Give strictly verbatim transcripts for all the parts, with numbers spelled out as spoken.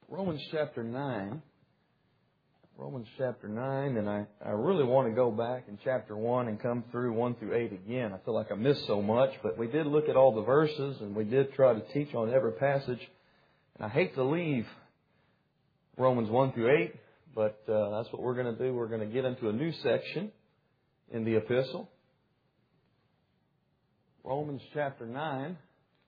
Romans chapter nine. Romans chapter nine, and I, I really want to go back in chapter one and come through one through eight again. I feel like I missed so much, but we did look at all the verses, and we did try to teach on every passage. And I hate to leave Romans one through eight, but uh, that's what we're going to do. We're going to get into a new section in the epistle. Romans chapter nine.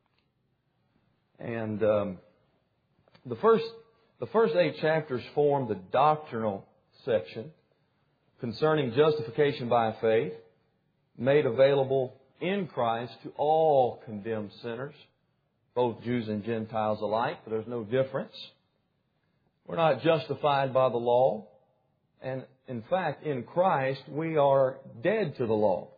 And um, the first the first eight chapters form the doctrinal section concerning justification by faith, made available in Christ to all condemned sinners, both Jews and Gentiles alike, but there's no difference. We're not justified by the law, and in fact, in Christ, we are dead to the law.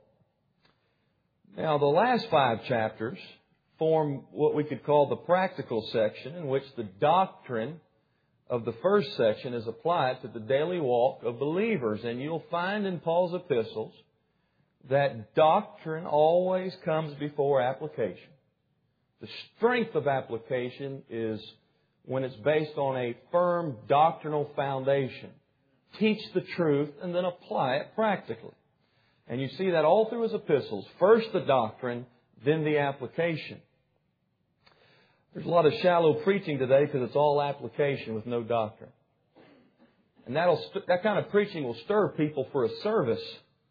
Now, the last five chapters form what we could call the practical section, in which the doctrine of the first section is applied to the daily walk of believers. And you'll find in Paul's epistles that doctrine always comes before application. The strength of application is when it's based on a firm doctrinal foundation. Teach the truth and then apply it practically. And you see that all through his epistles. First the doctrine, then the application. There's a lot of shallow preaching today because it's all application with no doctrine. And that'll that kind of preaching will stir people for a service,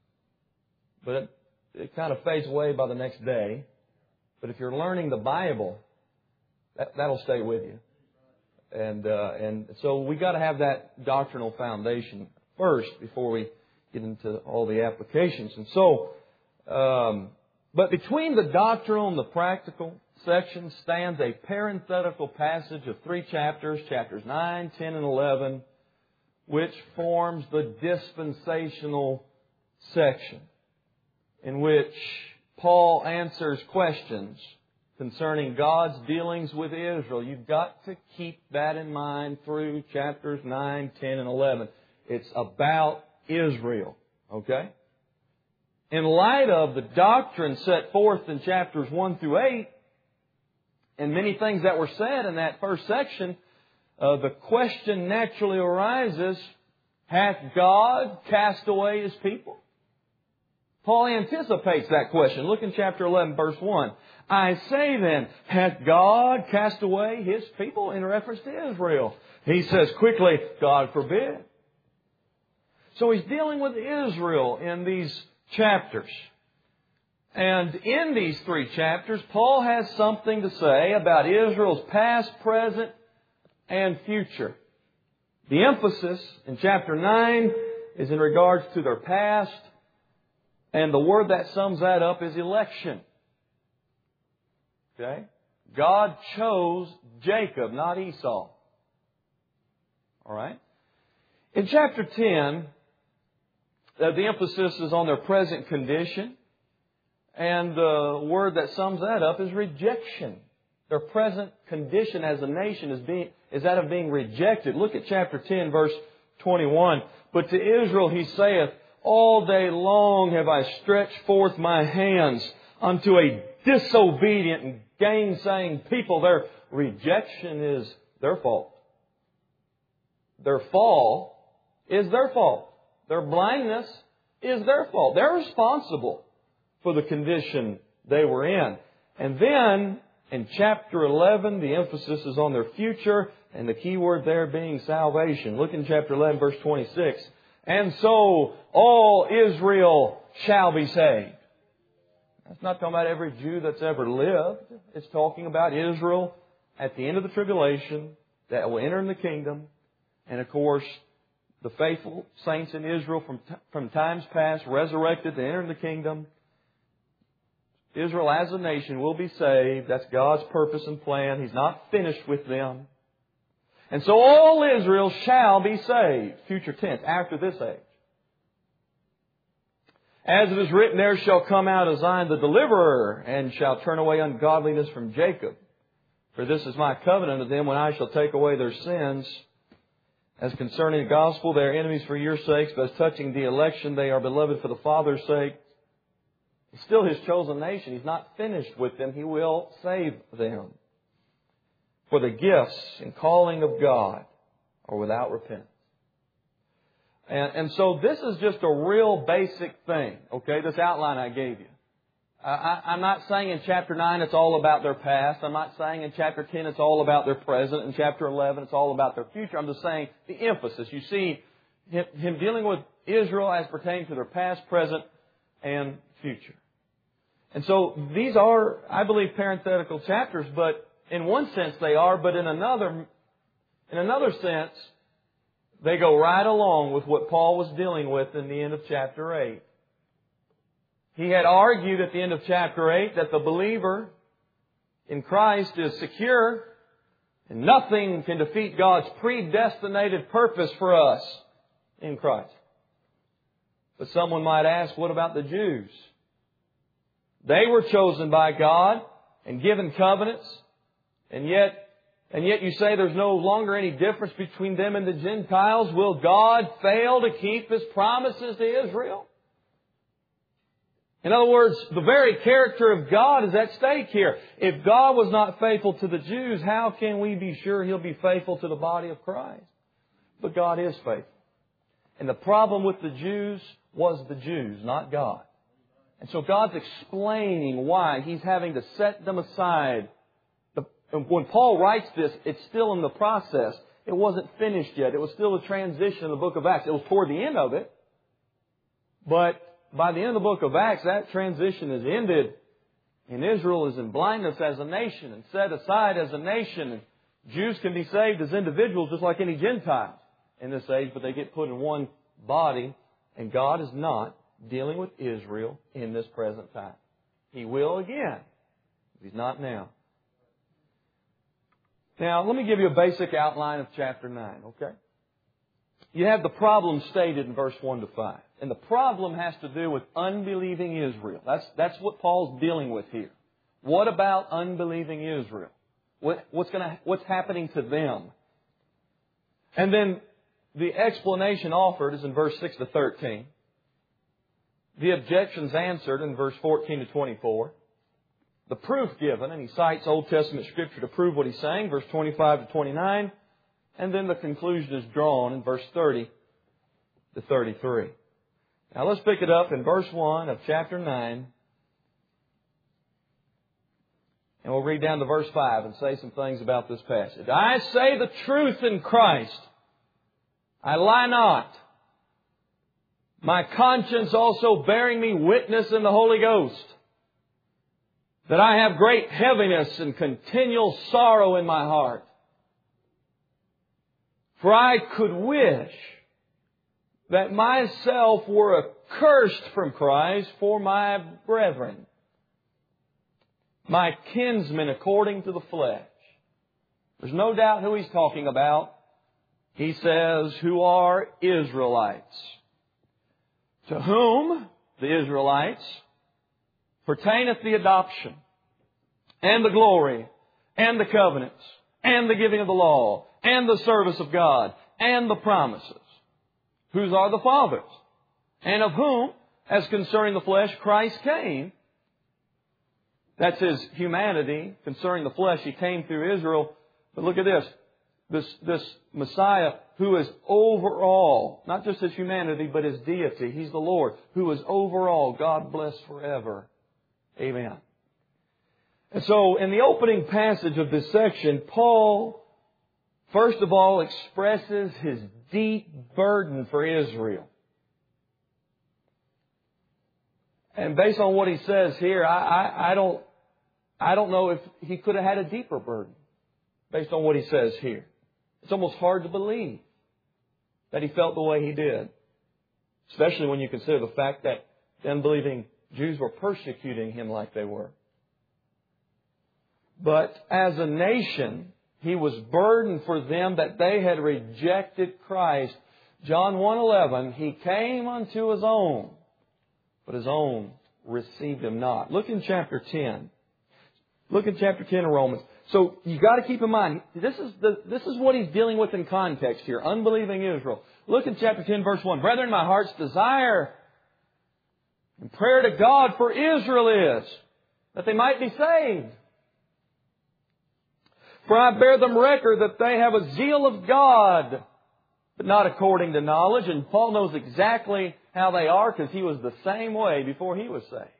but it, it kind of fades away by the next day. But if you're learning the Bible, that, that'll stay with you. And uh, and so we got to have that doctrinal foundation first before we get into all the applications. And so, um, but between the doctrinal and the practical section stands a parenthetical passage of three chapters, chapters nine, ten, and eleven, which forms the dispensational section, in which Paul answers questions concerning God's dealings with Israel. You've got to keep that in mind through chapters nine, ten, and eleven. It's about Israel. Okay? In light of the doctrine set forth in chapters one through eight, and many things that were said in that first section, uh, the question naturally arises, hath God cast away His people? Paul anticipates that question. Look in chapter eleven, verse one. I say then, hath God cast away His people? In reference to Israel. He says quickly, God forbid. So he's dealing with Israel in these chapters. And in these three chapters, Paul has something to say about Israel's past, present, and future. The emphasis in chapter nine is in regards to their past, and the word that sums that up is election. Okay? God chose Jacob, not Esau. All right? In chapter ten, uh, the emphasis is on their present condition. And the word that sums that up is rejection. Their present condition as a nation is being is that of being rejected. Look at chapter ten, verse twenty-one. But to Israel he saith, all day long have I stretched forth my hands unto a disobedient and gainsaying people. Their rejection is their fault. Their fall is their fault. Their blindness is their fault. They're responsible for the condition they were in. And then, in chapter eleven, the emphasis is on their future, and the key word there being salvation. Look in chapter eleven, verse twenty-six. And so, all Israel shall be saved. That's not talking about every Jew that's ever lived. It's talking about Israel at the end of the tribulation that will enter in the kingdom. And of course, the faithful saints in Israel from, t- from times past resurrected to enter in the kingdom. Israel as a nation will be saved. That's God's purpose and plan. He's not finished with them. And so all Israel shall be saved. Future tense, after this age. As it is written, there shall come out of Zion the deliverer, and shall turn away ungodliness from Jacob. For this is my covenant of them when I shall take away their sins. As concerning the gospel, they are enemies for your sakes, but as touching the election, they are beloved for the Father's sake. He's still His chosen nation. He's not finished with them. He will save them. For the gifts and calling of God are without repentance. And, and so this is just a real basic thing, okay, this outline I gave you. I, I, I'm not saying in chapter nine it's all about their past. I'm not saying in chapter ten it's all about their present. In chapter eleven it's all about their future. I'm just saying the emphasis. You see him, him dealing with Israel as pertaining to their past, present, and future. And so these are, I believe, parenthetical chapters, but in one sense they are, but in another, in another sense, they go right along with what Paul was dealing with in the end of chapter eight. He had argued at the end of chapter eight that the believer in Christ is secure and nothing can defeat God's predestinated purpose for us in Christ. But someone might ask, what about the Jews? They were chosen by God and given covenants, and yet, and yet you say there's no longer any difference between them and the Gentiles. Will God fail to keep His promises to Israel? In other words, the very character of God is at stake here. If God was not faithful to the Jews, how can we be sure He'll be faithful to the body of Christ? But God is faithful. And the problem with the Jews was the Jews, not God. And so God's explaining why He's having to set them aside. When Paul writes this, it's still in the process. It wasn't finished yet. It was still a transition in the book of Acts. It was toward the end of it. But by the end of the book of Acts, that transition is ended. And Israel is in blindness as a nation and set aside as a nation. And Jews can be saved as individuals just like any Gentiles in this age, but they get put in one body. And God is not dealing with Israel in this present time. He will again. He's not now. Now, let me give you a basic outline of chapter nine, okay? You have the problem stated in verse one to five. And the problem has to do with unbelieving Israel. That's, that's what Paul's dealing with here. What about unbelieving Israel? What, what's gonna, what's happening to them? And then the explanation offered is in verse six to thirteen. The objections answered in verse fourteen to twenty-four. The proof given, and he cites Old Testament Scripture to prove what he's saying, verse twenty-five to twenty-nine. And then the conclusion is drawn in verse thirty to thirty-three. Now let's pick it up in verse one of chapter nine. And we'll read down to verse five and say some things about this passage. I say the truth in Christ. I lie not. My conscience also bearing me witness in the Holy Ghost, that I have great heaviness and continual sorrow in my heart. For I could wish that myself were accursed from Christ for my brethren, my kinsmen according to the flesh. There's no doubt who he's talking about. He says, who are Israelites, to whom, the Israelites, pertaineth the adoption, and the glory, and the covenants, and the giving of the law, and the service of God, and the promises. Whose are the fathers, and of whom, as concerning the flesh, Christ came. That's His humanity. Concerning the flesh, He came through Israel. But look at this. This, this Messiah who is over all, not just His humanity, but His deity. He's the Lord who is over all. God bless forever. Amen. And so, in the opening passage of this section, Paul, first of all, expresses his deep burden for Israel. And based on what he says here, I, I, I don't, I don't know if he could have had a deeper burden based on what he says here. It's almost hard to believe that he felt the way he did, especially when you consider the fact that the unbelieving Jews were persecuting him like they were. But as a nation, he was burdened for them that they had rejected Christ. John one eleven, He came unto His own, but His own received Him not. Look in chapter ten. Look in chapter ten of Romans. So you've got to keep in mind, this is the, this is what he's dealing with in context here. Unbelieving Israel. Look in chapter ten, verse one. Brethren, my heart's desire and prayer to God for Israel is that they might be saved. For I bear them record that they have a zeal of God, but not according to knowledge. And Paul knows exactly how they are because he was the same way before he was saved.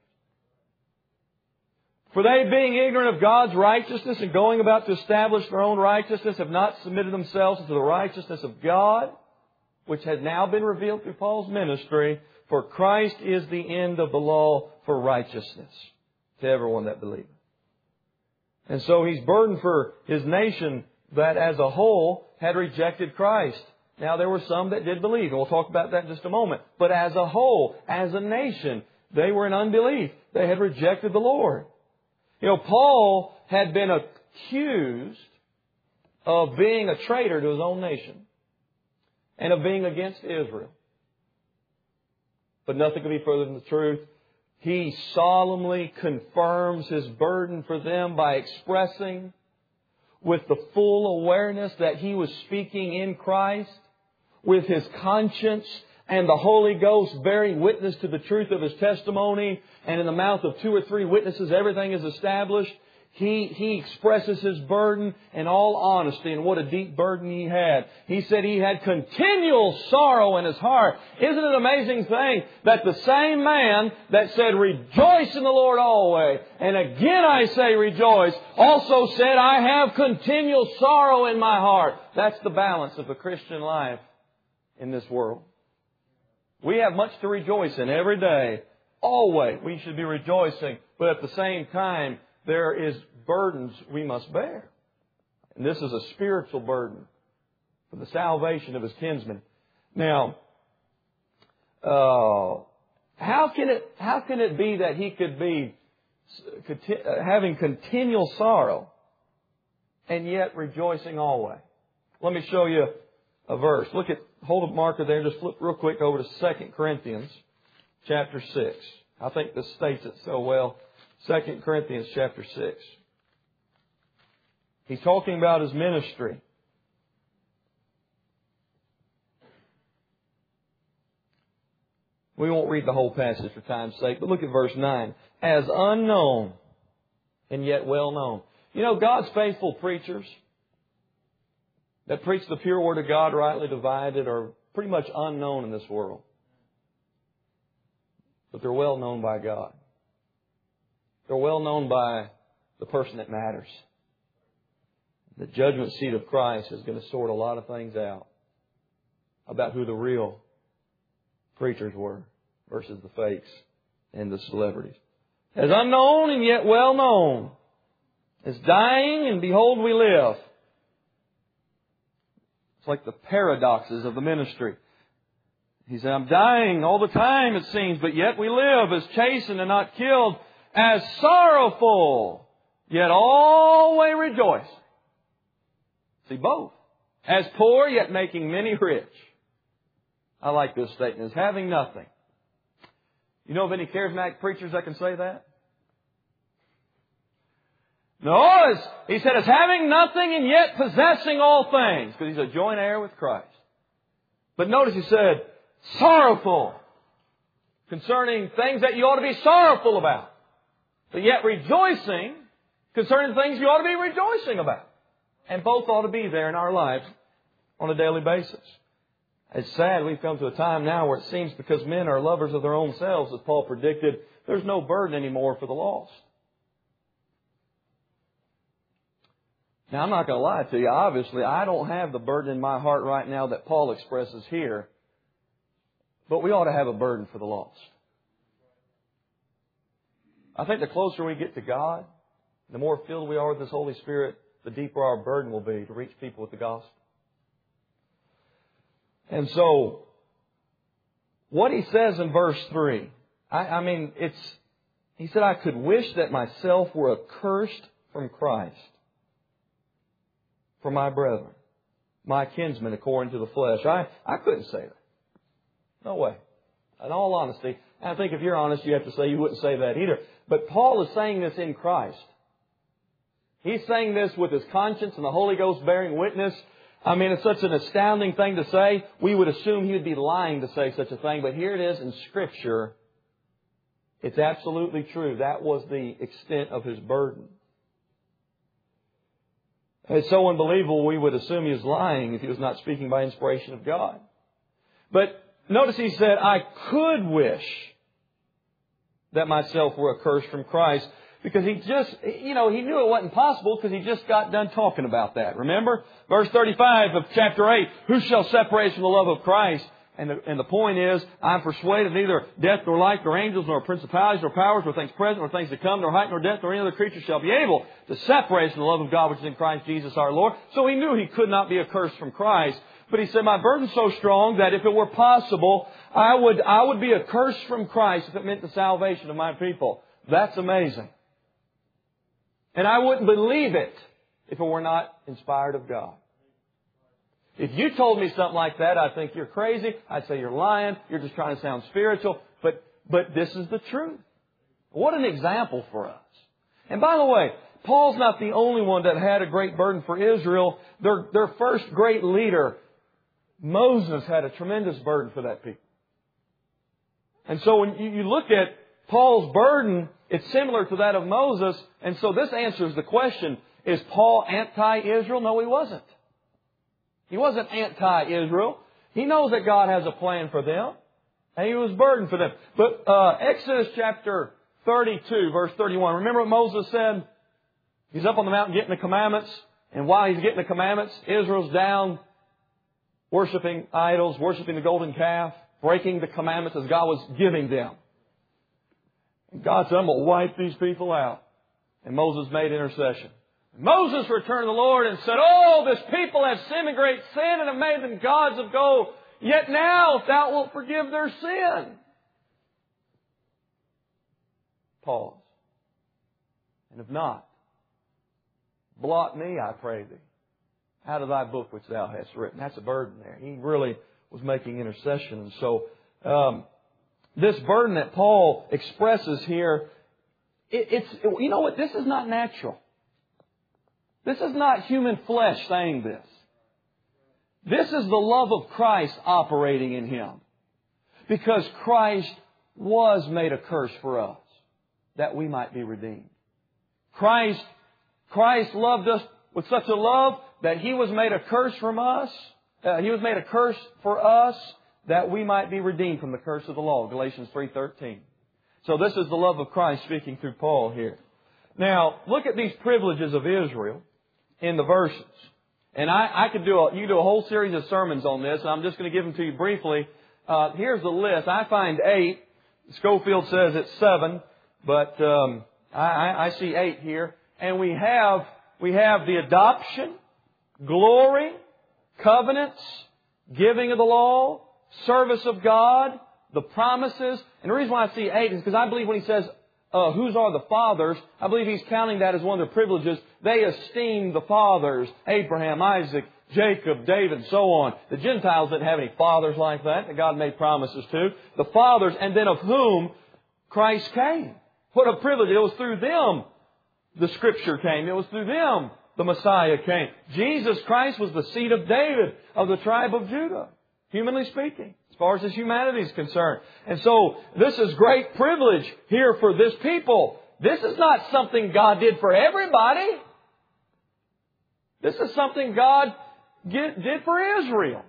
For they, being ignorant of God's righteousness and going about to establish their own righteousness, have not submitted themselves to the righteousness of God, which has now been revealed through Paul's ministry. For Christ is the end of the law for righteousness to everyone that believeth. And so he's burdened for his nation that as a whole had rejected Christ. Now there were some that did believe, and we'll talk about that in just a moment. But as a whole, as a nation, they were in unbelief. They had rejected the Lord. You know, Paul had been accused of being a traitor to his own nation and of being against Israel. But nothing could be further than the truth. He solemnly confirms his burden for them by expressing with the full awareness that he was speaking in Christ, with his conscience and the Holy Ghost bearing witness to the truth of his testimony, and in the mouth of two or three witnesses everything is established. He, he expresses his burden in all honesty, and what a deep burden he had. He said he had continual sorrow in his heart. Isn't it an amazing thing that the same man that said, "Rejoice in the Lord always," and again I say rejoice, also said, "I have continual sorrow in my heart." That's the balance of the Christian life in this world. We have much to rejoice in every day. Always we should be rejoicing. But at the same time, there is burdens we must bear. And this is a spiritual burden for the salvation of his kinsmen. Now, uh, how can it, how can it be that he could be having continual sorrow and yet rejoicing always? Let me show you a verse. Look at, hold a marker there, just flip real quick over to Second Corinthians chapter six. I think this states it so well. Second Corinthians chapter six. He's talking about his ministry. We won't read the whole passage for time's sake, but look at verse nine. As unknown and yet well known. You know, God's faithful preachers that preach the pure Word of God rightly divided are pretty much unknown in this world. But they're well known by God. They're well known by the person that matters. The judgment seat of Christ is going to sort a lot of things out about who the real preachers were versus the fakes and the celebrities. As unknown and yet well known. As dying and behold we live. It's like the paradoxes of the ministry. He said, I'm dying all the time it seems, but yet we live, as chastened and not killed, as sorrowful, yet always rejoicing. See, both. As poor, yet making many rich. I like this statement. As having nothing. You know of any charismatic preachers that can say that? No, as, he said, as having nothing and yet possessing all things. Because he's a joint heir with Christ. But notice he said, sorrowful. Concerning things that you ought to be sorrowful about. But yet rejoicing concerning things you ought to be rejoicing about. And both ought to be there in our lives on a daily basis. It's sad we've come to a time now where it seems because men are lovers of their own selves, as Paul predicted, there's no burden anymore for the lost. Now, I'm not going to lie to you. Obviously, I don't have the burden in my heart right now that Paul expresses here. But we ought to have a burden for the lost. I think the closer we get to God, the more filled we are with His Holy Spirit, the deeper our burden will be to reach people with the gospel. And so, what he says in verse three, I, I mean, it's, he said, I could wish that myself were accursed from Christ for my brethren, my kinsmen according to the flesh. I, I couldn't say that. No way. In all honesty, I think if you're honest, you have to say you wouldn't say that either. But Paul is saying this in Christ. He's saying this with his conscience and the Holy Ghost bearing witness. I mean, it's such an astounding thing to say. We would assume he would be lying to say such a thing. But here it is in Scripture. It's absolutely true. That was the extent of his burden. It's so unbelievable we would assume he was lying if he was not speaking by inspiration of God. But notice he said, I could wish that myself were accursed from Christ. Because he just, you know, he knew it wasn't possible because he just got done talking about that. Remember? Verse thirty-five of chapter eight, who shall separate us from the love of Christ? And the, and the point is, I'm persuaded neither death nor life nor angels nor principalities nor powers nor things present nor things to come nor height nor depth nor any other creature shall be able to separate us from the love of God which is in Christ Jesus our Lord. So he knew he could not be accursed from Christ. But he said, my burden's so strong that if it were possible, I would, I would be accursed from Christ if it meant the salvation of my people. That's amazing. And I wouldn't believe it if it were not inspired of God. If you told me something like that, I'd think you're crazy. I'd say you're lying. You're just trying to sound spiritual. But, but this is the truth. What an example for us. And by the way, Paul's not the only one that had a great burden for Israel. Their, their first great leader, Moses, had a tremendous burden for that people. And so when you, you look at Paul's burden, it's similar to that of Moses. And so this answers the question, is Paul anti-Israel? No, he wasn't. He wasn't anti-Israel. He knows that God has a plan for them. And he was burdened for them. But uh, Exodus chapter thirty-two, verse thirty-one. Remember what Moses said? He's up on the mountain getting the commandments. And while he's getting the commandments, Israel's down worshiping idols, worshiping the golden calf, breaking the commandments as God was giving them. And God said, I'm going to wipe these people out. And Moses made intercession. Moses returned to the Lord and said, oh, this people have sinned a great sin and have made them gods of gold. Yet now, if thou wilt forgive their sin. Pause. And if not, blot me, I pray thee, out of thy book which thou hast written. That's a burden there. He really was making intercession. And so, um, this burden that Paul expresses here, it, it's, you know what, this is not natural. This is not human flesh saying this. This is the love of Christ operating in him. Because Christ was made a curse for us, that we might be redeemed. Christ, Christ loved us with such a love that He was made a curse from us. Uh, he was made a curse for us that we might be redeemed from the curse of the law. Galatians three thirteen. So this is the love of Christ speaking through Paul here. Now, look at these privileges of Israel in the verses. And I, I could do a, you could do a whole series of sermons on this. I'm just going to give them to you briefly. Uh, here's the list. I find eight. Schofield says it's seven, but um, I, I see eight here. And we have we have the adoption, glory, covenants, giving of the law, service of God, the promises. And the reason why I see eight is because I believe when he says, uh, whose are the fathers, I believe he's counting that as one of their privileges. They esteem the fathers, Abraham, Isaac, Jacob, David, so on. The Gentiles didn't have any fathers like that that God made promises to. The fathers, and then of whom Christ came. What a privilege. It was through them the Scripture came. It was through them the Messiah came. Jesus Christ was the seed of David, of the tribe of Judah, humanly speaking, as far as His humanity is concerned. And so this is great privilege here for this people. This is not something God did for everybody. This is something God did for Israel.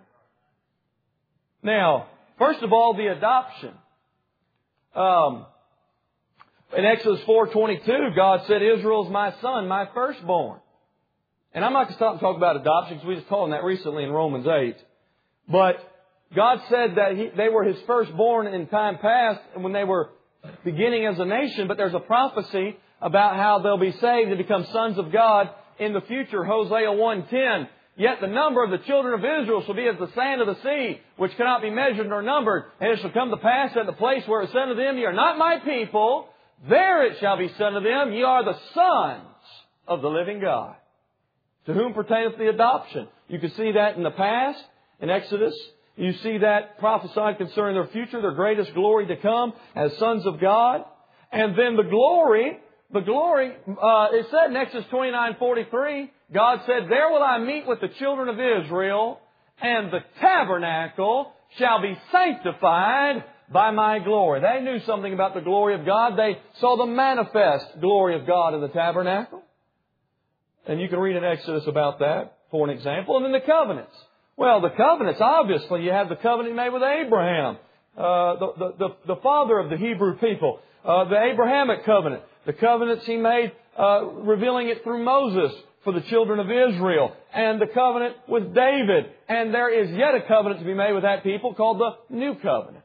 Now, first of all, the adoption. Um, in Exodus four twenty-two, God said, Israel's my son, my firstborn. And I'm not going to stop and talk about adoption because we just taught on that recently in Romans eight. But God said that he, they were His firstborn in time past and when they were beginning as a nation. But there's a prophecy about how they'll be saved and become sons of God in the future. Hosea one ten. Yet the number of the children of Israel shall be as the sand of the sea, which cannot be measured nor numbered. And it shall come to pass at the place where it is said unto them, Ye are not my people. There it shall be said unto them, Ye are the sons of the living God. To whom pertaineth the adoption? You can see that in the past, in Exodus. You see that prophesied concerning their future, their greatest glory to come as sons of God. And then the glory, the glory, uh, it said in Exodus twenty-nine forty-three, God said, There will I meet with the children of Israel, and the tabernacle shall be sanctified by my glory. They knew something about the glory of God. They saw the manifest glory of God in the tabernacle. And you can read in Exodus about that, for an example. And then the covenants. Well, the covenants, obviously, you have the covenant made with Abraham, uh, the, the, the, the father of the Hebrew people, uh, the Abrahamic covenant, the covenants He made, uh, revealing it through Moses for the children of Israel, and the covenant with David. And there is yet a covenant to be made with that people called the New Covenant.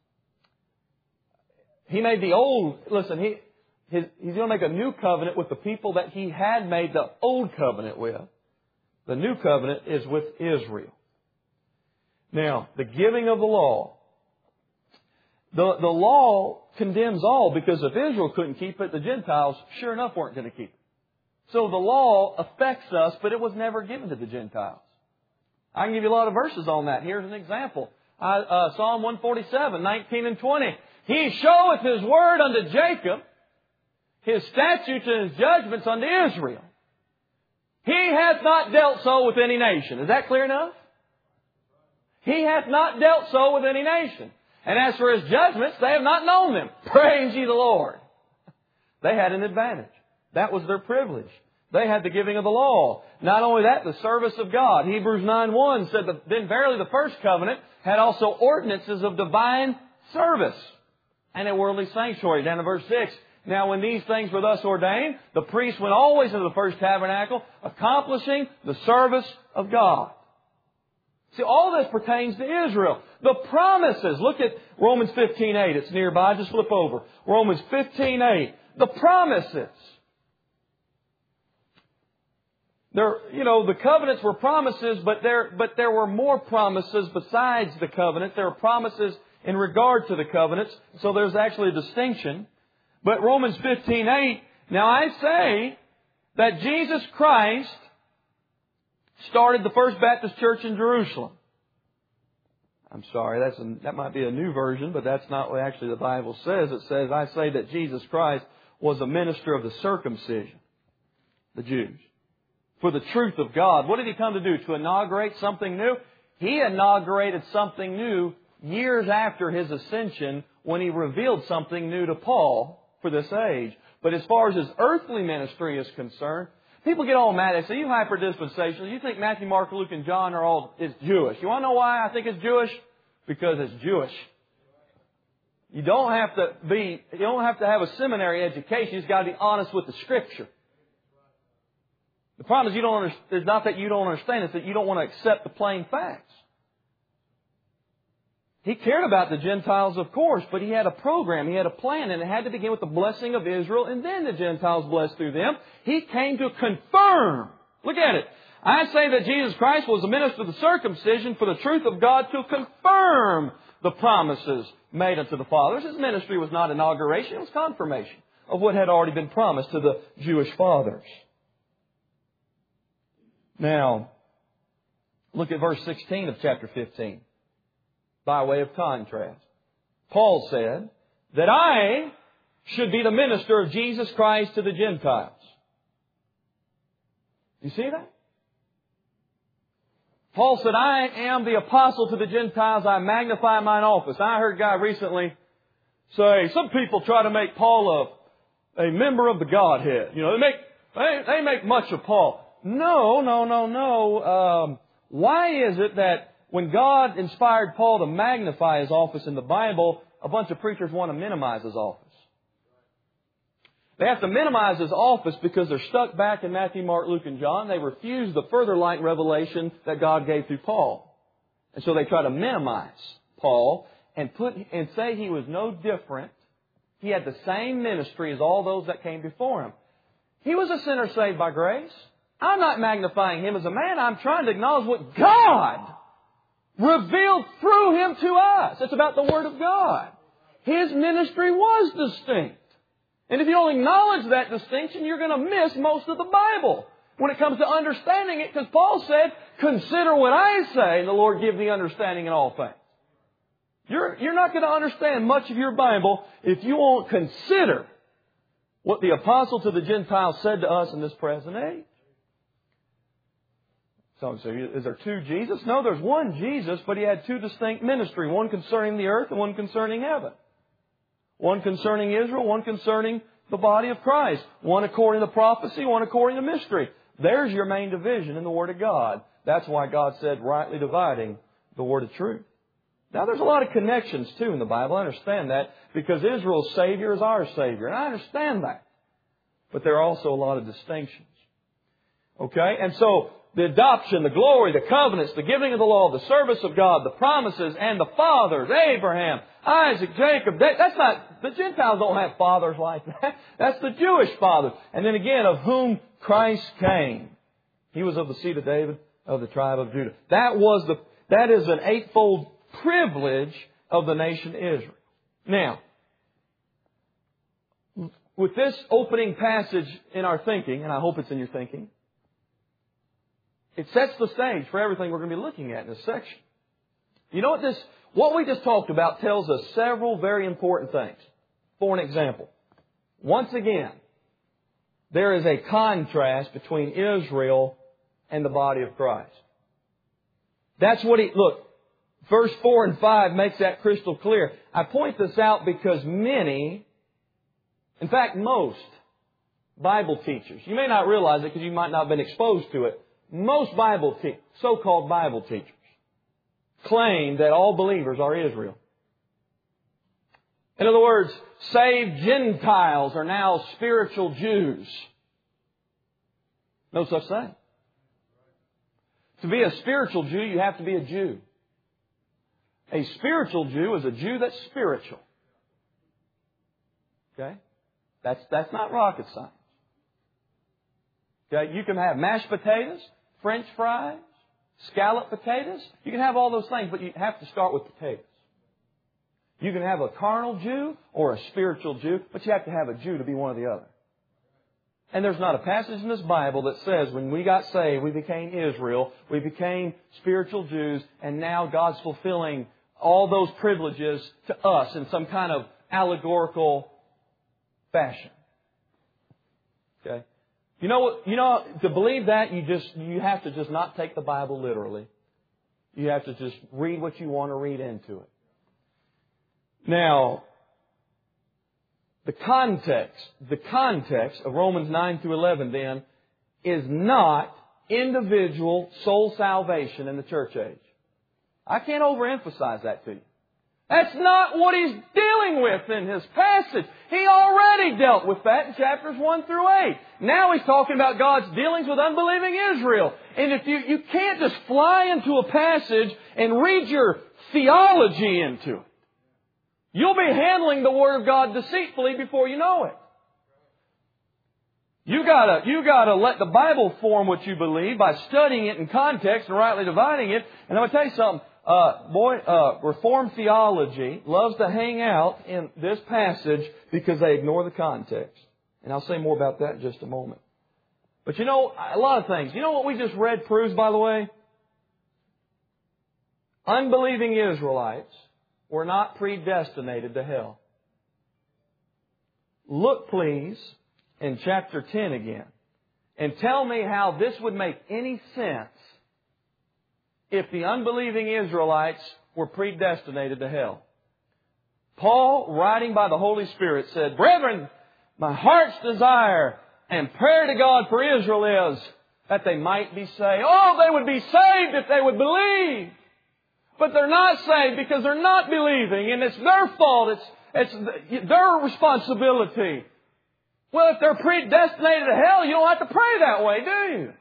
He made the old, listen, he, his, He's going to make a new covenant with the people that He had made the old covenant with. The new covenant is with Israel. Now, the giving of the law. The, the law condemns all, because if Israel couldn't keep it, the Gentiles sure enough weren't going to keep it. So the law affects us, but it was never given to the Gentiles. I can give you a lot of verses on that. Here's an example. I, uh, Psalm one forty-seven, nineteen and twenty. He showeth His word unto Jacob, His statutes and His judgments unto Israel. He hath not dealt so with any nation. Is that clear enough? He hath not dealt so with any nation. And as for His judgments, they have not known them. Praise ye the Lord. They had an advantage. That was their privilege. They had the giving of the law. Not only that, the service of God. Hebrews nine one said that then verily the first covenant had also ordinances of divine service and a worldly sanctuary. Down to verse six. Now when these things were thus ordained, the priest went always into the first tabernacle, accomplishing the service of God. See, all this pertains to Israel. The promises. Look at Romans fifteen eight. It's nearby. Just flip over. Romans fifteen eight. The promises. There, you know, the covenants were promises, but there, but there were more promises besides the covenant. There were promises in regard to the covenants. So there's actually a distinction. But Romans fifteen eight. Now I say that Jesus Christ started the First Baptist Church in Jerusalem. I'm sorry, that's a, that might be a new version, but that's not what actually the Bible says. It says, I say that Jesus Christ was a minister of the circumcision, the Jews, for the truth of God. What did He come to do? To inaugurate something new? He inaugurated something new years after His ascension when He revealed something new to Paul for this age. But as far as His earthly ministry is concerned, people get all mad. They say, you hyper-dispensationalists, you think Matthew, Mark, Luke, and John are all is Jewish. You want to know why I think it's Jewish? Because it's Jewish. You don't have to be, you don't have to have a seminary education. You just got to be honest with the Scripture. The problem is you don't understand, it's not that you don't understand, it's that you don't want to accept the plain facts. He cared about the Gentiles, of course, but He had a program, He had a plan, and it had to begin with the blessing of Israel and then the Gentiles blessed through them. He came to confirm. Look at it. I say that Jesus Christ was a minister of the circumcision for the truth of God to confirm the promises made unto the fathers. His ministry was not inauguration, it was confirmation of what had already been promised to the Jewish fathers. Now, look at verse sixteen of chapter fifteen. By way of contrast. Paul said that I should be the minister of Jesus Christ to the Gentiles. You see that? Paul said, I am the apostle to the Gentiles. I magnify mine office. I heard a guy recently say, some people try to make Paul a, a member of the Godhead. You know, they make, they, they make much of Paul. No, no, no, no. Um, why is it that when God inspired Paul to magnify his office in the Bible, a bunch of preachers want to minimize his office? They have to minimize his office because they're stuck back in Matthew, Mark, Luke, and John. They refuse the further light revelation that God gave through Paul. And so they try to minimize Paul and put and say he was no different. He had the same ministry as all those that came before him. He was a sinner saved by grace. I'm not magnifying him as a man. I'm trying to acknowledge what God revealed through him to us. It's about the Word of God. His ministry was distinct. And if you don't acknowledge that distinction, you're going to miss most of the Bible when it comes to understanding it. Because Paul said, consider what I say, and the Lord give thee understanding in all things. You're, you're not going to understand much of your Bible if you won't consider what the apostle to the Gentiles said to us in this present age. So, so is there two Jesus? No, there's one Jesus, but He had two distinct ministries. One concerning the earth and one concerning heaven. One concerning Israel, one concerning the body of Christ. One according to prophecy, one according to mystery. There's your main division in the Word of God. That's why God said, rightly dividing the Word of truth. Now, there's a lot of connections, too, in the Bible. I understand that, because Israel's Savior is our Savior. And I understand that. But there are also a lot of distinctions. Okay? And so, the adoption, the glory, the covenants, the giving of the law, the service of God, the promises, and the fathers, Abraham, Isaac, Jacob. That's not, the Gentiles don't have fathers like that. That's the Jewish fathers. And then again, of whom Christ came. He was of the seed of David, of the tribe of Judah. That was the, that is an eightfold privilege of the nation Israel. Now, with this opening passage in our thinking, and I hope it's in your thinking, it sets the stage for everything we're going to be looking at in this section. You know what this, what we just talked about tells us several very important things. For an example, once again, there is a contrast between Israel and the body of Christ. That's what he, look, verse four and five makes that crystal clear. I point this out because many, in fact most, Bible teachers, you may not realize it because you might not have been exposed to it, most Bible te- so-called Bible teachers claim that all believers are Israel. In other words, saved Gentiles are now spiritual Jews. No such thing. To be a spiritual Jew, you have to be a Jew. A spiritual Jew is a Jew that's spiritual. Okay? That's, that's not rocket science. Okay? You can have mashed potatoes, French fries, scalloped potatoes. You can have all those things, but you have to start with potatoes. You can have a carnal Jew or a spiritual Jew, but you have to have a Jew to be one or the other. And there's not a passage in this Bible that says when we got saved, we became Israel, we became spiritual Jews, and now God's fulfilling all those privileges to us in some kind of allegorical fashion. Okay? You know what? You know, to believe that, you just you have to just not take the Bible literally. You have to just read what you want to read into it. Now, the context, the context of Romans nine through eleven then is not individual soul salvation in the church age. I can't overemphasize that to you. That's not what he's dealing with in his passage. He already dealt with that in chapters one through eight. Now he's talking about God's dealings with unbelieving Israel. And if you, you can't just fly into a passage and read your theology into it. You'll be handling the Word of God deceitfully before you know it. You gotta, you gotta let the Bible form what you believe by studying it in context and rightly dividing it. And I'm gonna tell you something. Uh, boy, uh, Reformed theology loves to hang out in this passage because they ignore the context. And I'll say more about that in just a moment. But you know, a lot of things. You know what we just read proves, by the way? Unbelieving Israelites were not predestinated to hell. Look, please, in chapter ten again. And tell me how this would make any sense if the unbelieving Israelites were predestinated to hell. Paul, writing by the Holy Spirit, said, "Brethren, my heart's desire and prayer to God for Israel is that they might be saved." Oh, they would be saved if they would believe. But they're not saved because they're not believing, and it's their fault. It's, it's their responsibility. Well, if they're predestinated to hell, you don't have to pray that way, do you?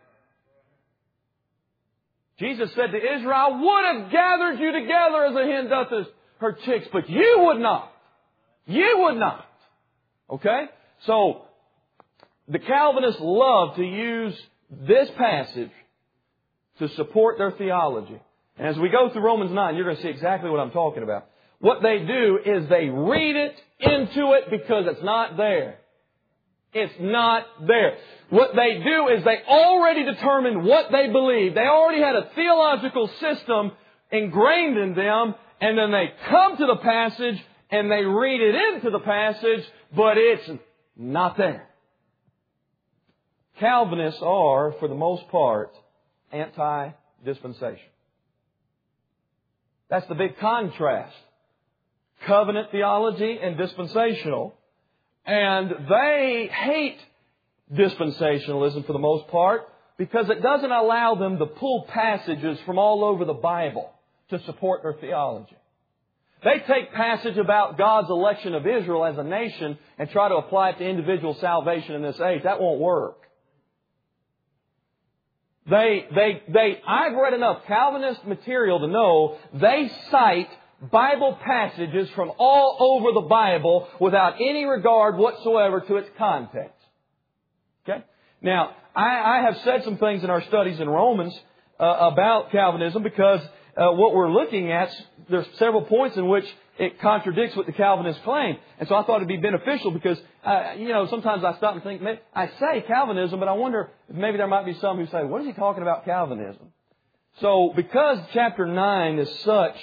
Jesus said to Israel, "I would have gathered you together as a hen doth her chicks, but you would not. You would not." Okay? So, the Calvinists love to use this passage to support their theology. And as we go through Romans nine, you're going to see exactly what I'm talking about. What they do is they read it into it because it's not there. It's not there. What they do is they already determined what they believe. They already had a theological system ingrained in them, and then they come to the passage and they read it into the passage, but it's not there. Calvinists are, for the most part, anti-dispensation. That's the big contrast. Covenant theology and dispensational. And they hate dispensationalism for the most part Because it doesn't allow them to pull passages from all over the Bible to support their theology. They take passage about God's election of Israel as a nation and try to apply it to individual salvation in this age. That won't work. They, they, they, I've read enough Calvinist material to know they cite Bible passages from all over the Bible without any regard whatsoever to its context. Okay? Now, I, I have said some things in our studies in Romans uh, about Calvinism because uh, what we're looking at, there's several points in which it contradicts what the Calvinists claim. And so I thought it'd be beneficial because, uh, you know, sometimes I stop and think, I say Calvinism, but I wonder if maybe there might be some who say, what is he talking about Calvinism? So because chapter nine is such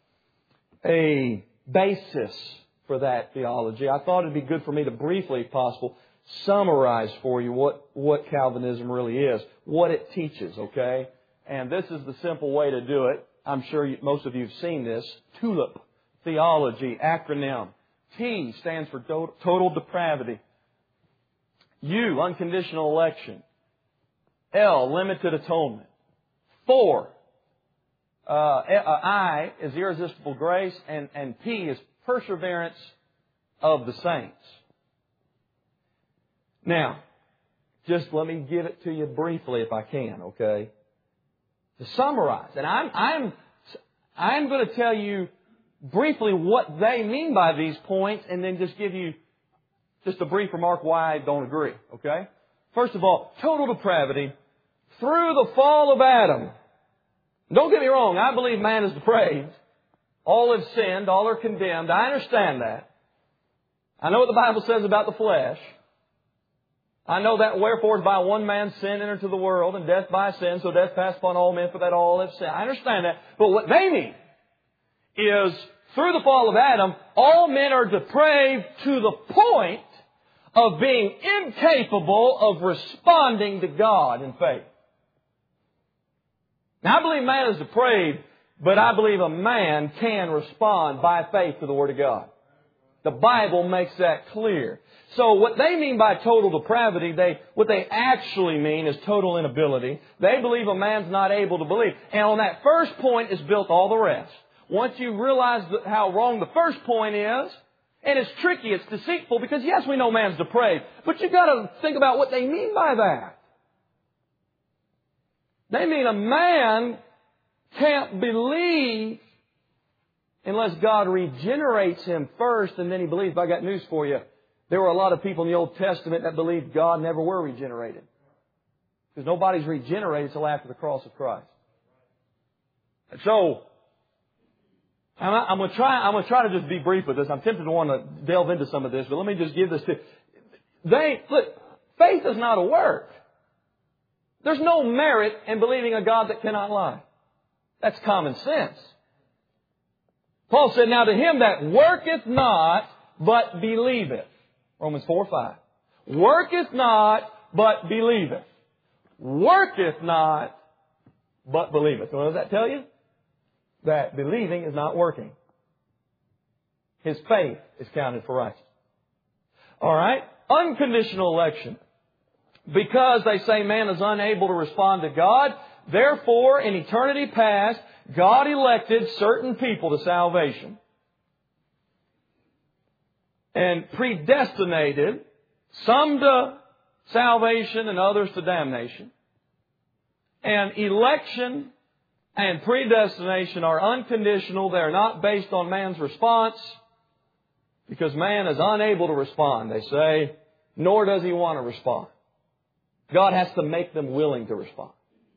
a basis for that theology, I thought it'd be good for me to briefly, if possible, summarize for you what, what Calvinism really is, what it teaches, okay? And this is the simple way to do it. I'm sure you, most of you have seen this. TULIP, theology, acronym. T stands for to- total depravity. U, unconditional election. L, limited atonement. Four, uh, I is irresistible grace, and, and P is perseverance of the saints. Now, just let me give it to you briefly if I can, okay? To summarize, and I'm, I'm, I'm going to tell you briefly what they mean by these points and then just give you just a brief remark why I don't agree, okay? First of all, total depravity through the fall of Adam. Don't get me wrong, I believe man is depraved. All have sinned, all are condemned. I understand that. I know what the Bible says about the flesh. I know that wherefore by one man's sin entered into the world, and death by sin, so death passed upon all men, for that all have sinned. I understand that. But what they mean is, through the fall of Adam, all men are depraved to the point of being incapable of responding to God in faith. Now, I believe man is depraved, but I believe a man can respond by faith to the Word of God. The Bible makes that clear. So what they mean by total depravity, they, what they actually mean is total inability. They believe a man's not able to believe. And on that first point is built all the rest. Once you realize how wrong the first point is, and it's tricky, it's deceitful, because yes, we know man's depraved, but you've got to think about what they mean by that. They mean a man can't believe unless God regenerates him first and then he believes. But I got news for you. There were a lot of people in the Old Testament that believed God never were regenerated. Because nobody's regenerated until after the cross of Christ. And so, I'm, I'm going to try, I'm going to try to just be brief with this. I'm tempted to want to delve into some of this, but let me just give this to They, look, faith is not a work. There's no merit in believing a God that cannot lie. That's common sense. Paul said, now to him that worketh not, but believeth. Romans four five. Worketh not, but believeth. Worketh not, but believeth. What does that tell you? That believing is not working. His faith is counted for righteousness. All right? Unconditional election. Because they say man is unable to respond to God, therefore, in eternity past, God elected certain people to salvation and predestinated some to salvation and others to damnation. And election and predestination are unconditional. They are not based on man's response because man is unable to respond, they say, nor does he want to respond. God has to make them willing to respond.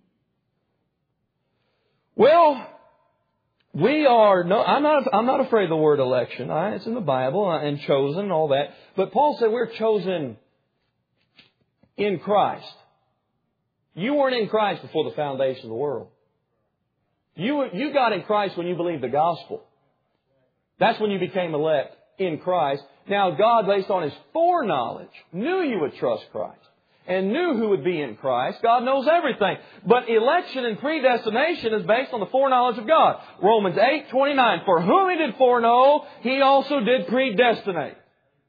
Well, we are no, I'm not, I'm not afraid of the word election. All right? It's in the Bible and chosen and all that. But Paul said we're chosen in Christ. You weren't in Christ before the foundation of the world. You, you got in Christ when you believed the gospel. That's when you became elect in Christ. Now God, based on His foreknowledge, knew you would trust Christ and knew who would be in Christ. God knows everything. But election and predestination is based on the foreknowledge of God. Romans eight twenty-nine. For whom He did foreknow, He also did predestinate.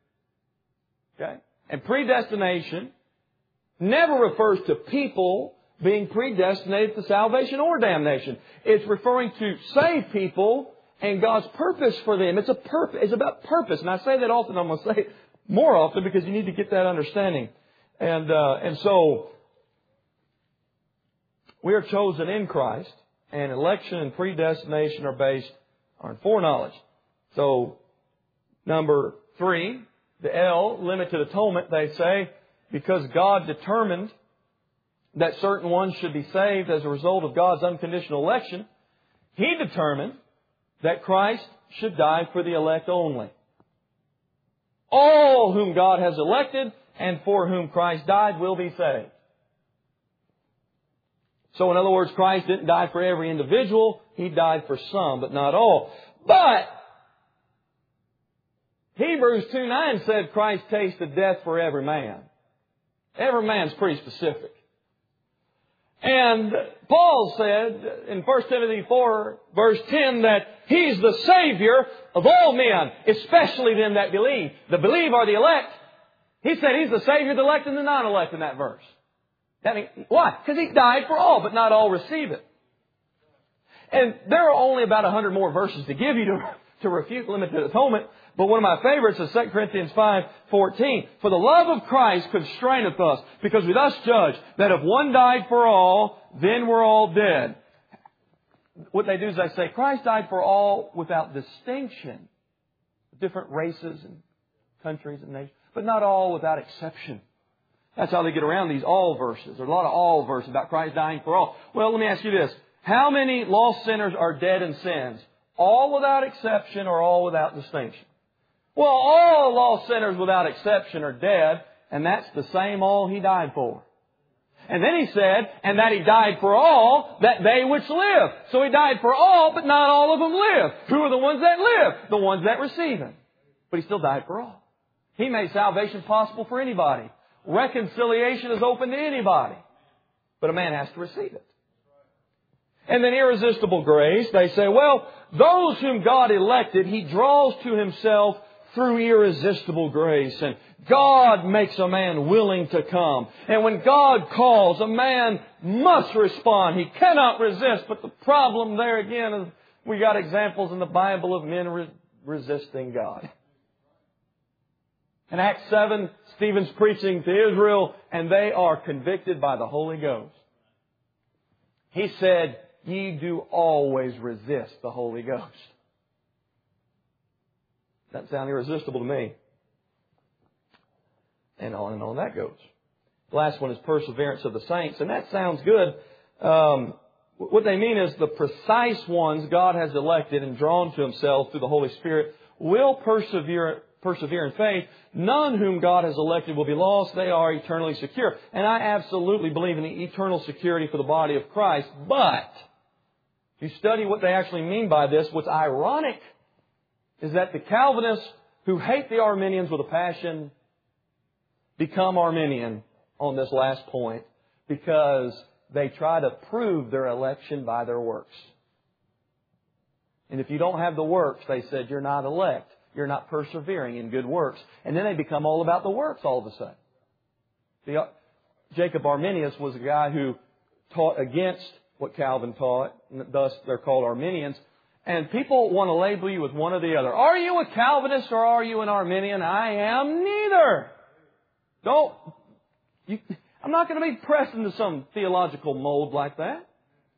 Okay? And predestination never refers to people being predestinated to salvation or damnation. It's referring to save people and God's purpose for them. It's a purpose. It's about purpose. And I say that often. I'm going to say it more often because you need to get that understanding. And, uh, and so we are chosen in Christ, and election and predestination are based on foreknowledge. So, number three, the L, limited atonement, they say, because God determined that certain ones should be saved as a result of God's unconditional election, He determined that Christ should die for the elect only. All whom God has elected and for whom Christ died will be saved. So in other words, Christ didn't die for every individual. He died for some, but not all. But Hebrews two nine said Christ tasted death for every man. Every man's pretty specific. And Paul said in First Timothy four, verse ten, that He's the Savior of all men, especially them that believe. The believe are the elect. He said He's the Savior of the elect and the non-elect in that verse. That means, why? Because He died for all, but not all receive it. And there are only about a hundred more verses to give you to, to refute limited atonement. But one of my favorites is Second Corinthians five fourteen. For the love of Christ constraineth us, because we thus judge that if one died for all, then we're all dead. What they do is they say Christ died for all without distinction. Different races and countries and nations, but not all without exception. That's how they get around these all verses. There's a lot of all verses about Christ dying for all. Well, let me ask you this. How many lost sinners are dead in sins? All without exception or all without distinction? Well, all lost sinners without exception are dead, and that's the same all He died for. And then He said, and that He died for all, that they which live. So He died for all, but not all of them live. Who are the ones that live? The ones that receive Him. But He still died for all. He made salvation possible for anybody. Reconciliation is open to anybody. But a man has to receive it. And then irresistible grace, they say, well, those whom God elected, He draws to Himself through irresistible grace. And God makes a man willing to come. And when God calls, a man must respond. He cannot resist. But the problem there again is we got examples in the Bible of men re- resisting God. In Acts seven, Stephen's preaching to Israel, and they are convicted by the Holy Ghost. He said, ye do always resist the Holy Ghost. That sounds irresistible to me. And on and on that goes. The last one is perseverance of the saints. And that sounds good. Um, what they mean is the precise ones God has elected and drawn to Himself through the Holy Spirit will persevere persevere in faith. None whom God has elected will be lost. They are eternally secure. And I absolutely believe in the eternal security for the body of Christ. But if you study what they actually mean by this, what's ironic is that the Calvinists who hate the Arminians with a passion become Arminian on this last point because they try to prove their election by their works. And if you don't have the works, they said, you're not elect. You're not persevering in good works. And then they become all about the works all of a sudden. The, Jacob Arminius was a guy who taught against what Calvin taught, and thus they're called Arminians. And people want to label you with one or the other. Are you a Calvinist or are you an Arminian? I am neither. Don't. You, I'm not going to be pressed into some theological mold like that.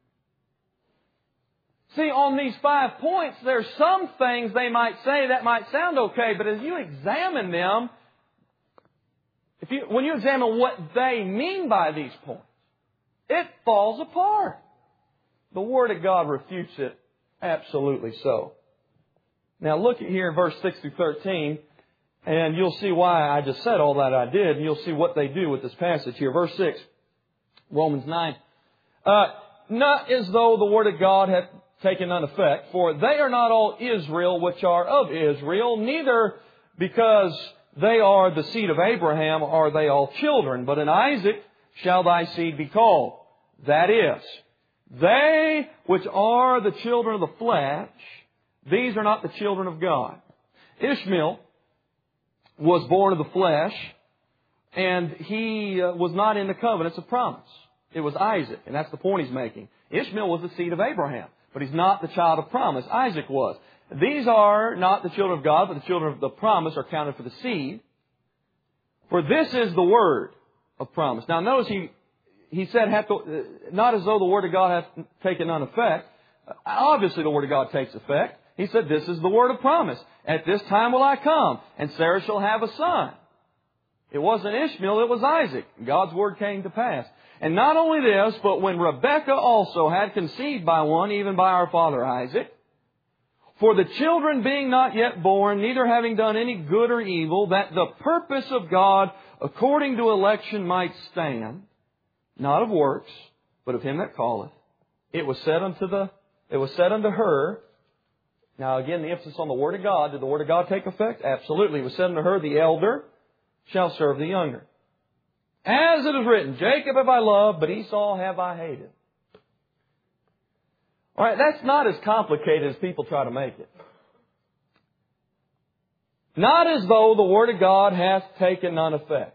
See, on these five points, there's some things they might say that might sound okay, but as you examine them, if you, when you examine what they mean by these points, it falls apart. The Word of God refutes it absolutely so. Now look at here in verse six through thirteen, and you'll see why I just said all that I did, and you'll see what they do with this passage here. Verse six, Romans nine. Uh, not as though the Word of God had taken none effect, for they are not all Israel which are of Israel, neither because they are the seed of Abraham are they all children, but in Isaac shall thy seed be called. That is, they which are the children of the flesh, these are not the children of God. Ishmael was born of the flesh, and he was not in the covenants of promise. It was Isaac, and that's the point he's making. Ishmael was the seed of Abraham, but he's not the child of promise. Isaac was. These are not the children of God, but the children of the promise are counted for the seed. For this is the word of promise. Now notice he, he said, hath to, not as though the word of God hath taken none effect. Obviously the word of God takes effect. He said, this is the word of promise. At this time will I come, and Sarah shall have a son. It wasn't Ishmael, it was Isaac. God's word came to pass. And not only this, but when Rebekah also had conceived by one, even by our father Isaac, for the children being not yet born, neither having done any good or evil, that the purpose of God according to election might stand, not of works, but of him that calleth, it was said unto the, it was said unto her. Now again, the emphasis on the word of God. Did the word of God take effect? Absolutely. It was said unto her, the elder shall serve the younger. As it is written, Jacob have I loved, but Esau have I hated. All right, that's not as complicated as people try to make it. Not as though the Word of God hath taken none effect.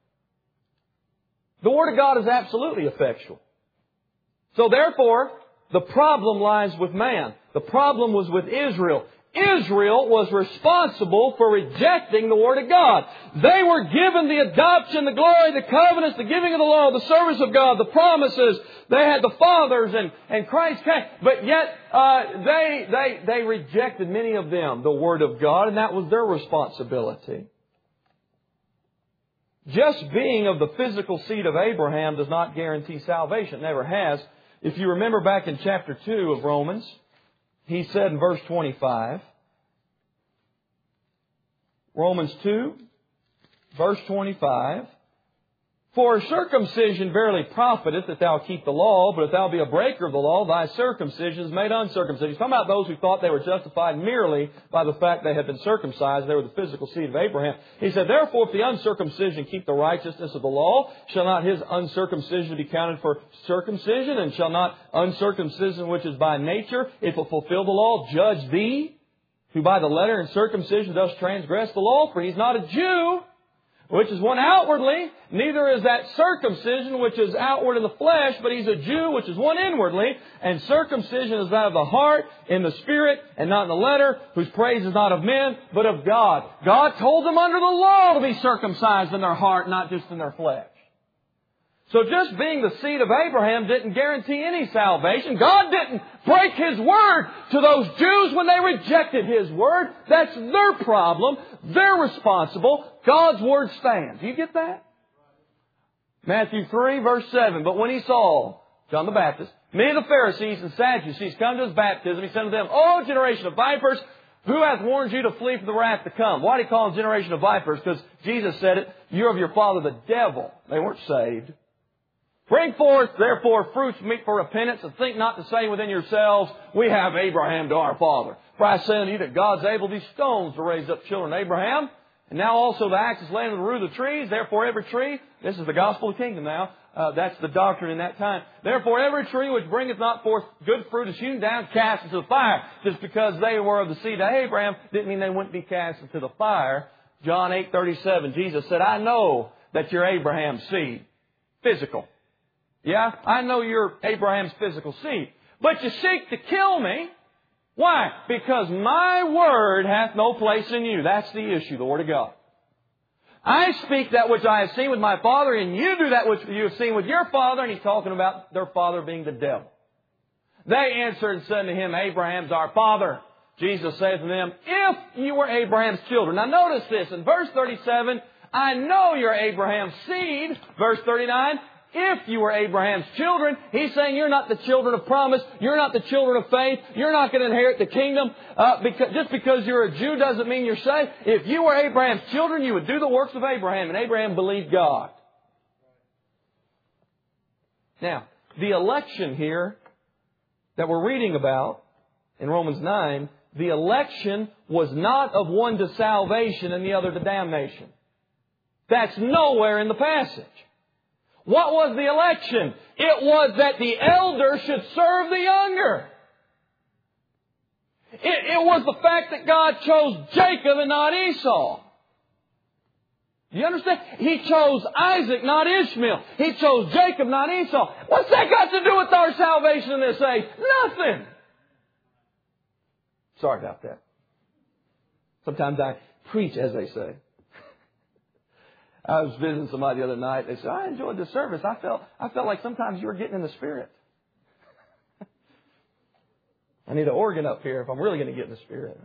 The Word of God is absolutely effectual. So therefore, the problem lies with man. The problem was with Israel. Israel was responsible for rejecting the Word of God. They were given the adoption, the glory, the covenants, the giving of the law, the service of God, the promises. They had the fathers and, and Christ came. But yet, uh, they, they, they rejected, many of them, the Word of God, and that was their responsibility. Just being of the physical seed of Abraham does not guarantee salvation. It never has. If you remember back in chapter two of Romans, he said in verse twenty-five, Romans two, verse twenty-five, for circumcision verily profiteth that thou keep the law, but if thou be a breaker of the law, thy circumcision is made uncircumcision. He's talking about those who thought they were justified merely by the fact they had been circumcised. They were the physical seed of Abraham. He said, therefore, if the uncircumcision keep the righteousness of the law, shall not his uncircumcision be counted for circumcision? And shall not uncircumcision which is by nature, if it fulfill the law, judge thee, who by the letter and circumcision does transgress the law? For he's not a Jew, which is one outwardly, neither is that circumcision which is outward in the flesh, but he's a Jew, which is one inwardly. And circumcision is that of the heart, in the spirit, and not in the letter, whose praise is not of men, but of God. God told them under the law to be circumcised in their heart, not just in their flesh. So just being the seed of Abraham didn't guarantee any salvation. God didn't break His word to those Jews when they rejected His word. That's their problem. They're responsible. God's word stands. Do you get that? Matthew three, verse seven. But when he saw John the Baptist, many of the Pharisees and Sadducees come to his baptism, he said to them, O generation of vipers, who hath warned you to flee from the wrath to come? Why did he call them generation of vipers? Because Jesus said it, you're of your father the devil. They weren't saved. Bring forth, therefore, fruits meet for repentance, and think not to say within yourselves, we have Abraham to our father. For I say unto you that God's able these stones to raise up children of Abraham. And now also the axe is laid on the root of the trees. Therefore every tree, this is the gospel of the kingdom now, uh, that's the doctrine in that time. Therefore every tree which bringeth not forth good fruit is hewn down, cast into the fire. Just because they were of the seed of Abraham didn't mean they wouldn't be cast into the fire. John eight thirty-seven, Jesus said, I know that you're Abraham's seed. Physical. Yeah, I know you're Abraham's physical seed. But you seek to kill me. Why? Because my word hath no place in you. That's the issue, the Word of God. I speak that which I have seen with my father, and you do that which you have seen with your father. And he's talking about their father being the devil. They answered and said to him, Abraham's our father. Jesus saith to them, if you were Abraham's children. Now notice this, in verse thirty-seven, I know you're Abraham's seed. Verse thirty-nine, if you were Abraham's children, he's saying you're not the children of promise. You're not the children of faith. You're not going to inherit the kingdom. Uh, because, just because you're a Jew doesn't mean you're saved. If you were Abraham's children, you would do the works of Abraham. And Abraham believed God. Now, the election here that we're reading about in Romans nine, the election was not of one to salvation and the other to damnation. That's nowhere in the passage. What was the election? It was that the elder should serve the younger. It, it was the fact that God chose Jacob and not Esau. Do you understand? He chose Isaac, not Ishmael. He chose Jacob, not Esau. What's that got to do with our salvation in this age? Nothing. Sorry about that. Sometimes I preach, as they say. I was visiting somebody the other night. They said, I enjoyed the service. I felt, I felt like sometimes you were getting in the Spirit. I need an organ up here if I'm really going to get in the Spirit.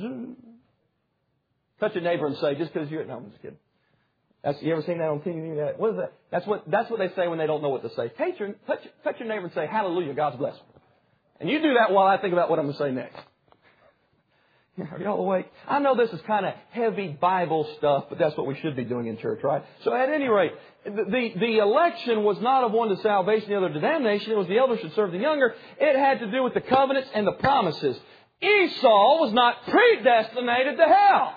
Touch your neighbor and say, just because you're... No, I'm just kidding. That's, you ever seen that on T V? That, what is that? That's what, that's what they say when they don't know what to say. Touch your, touch, touch your neighbor and say, hallelujah, God's blessing. And you do that while I think about what I'm going to say next. Are y'all awake? I know this is kind of heavy Bible stuff, but that's what we should be doing in church, right? So at any rate, the, the, the election was not of one to salvation, the other to damnation. It was the elder should serve the younger. It had to do with the covenants and the promises. Esau was not predestinated to hell.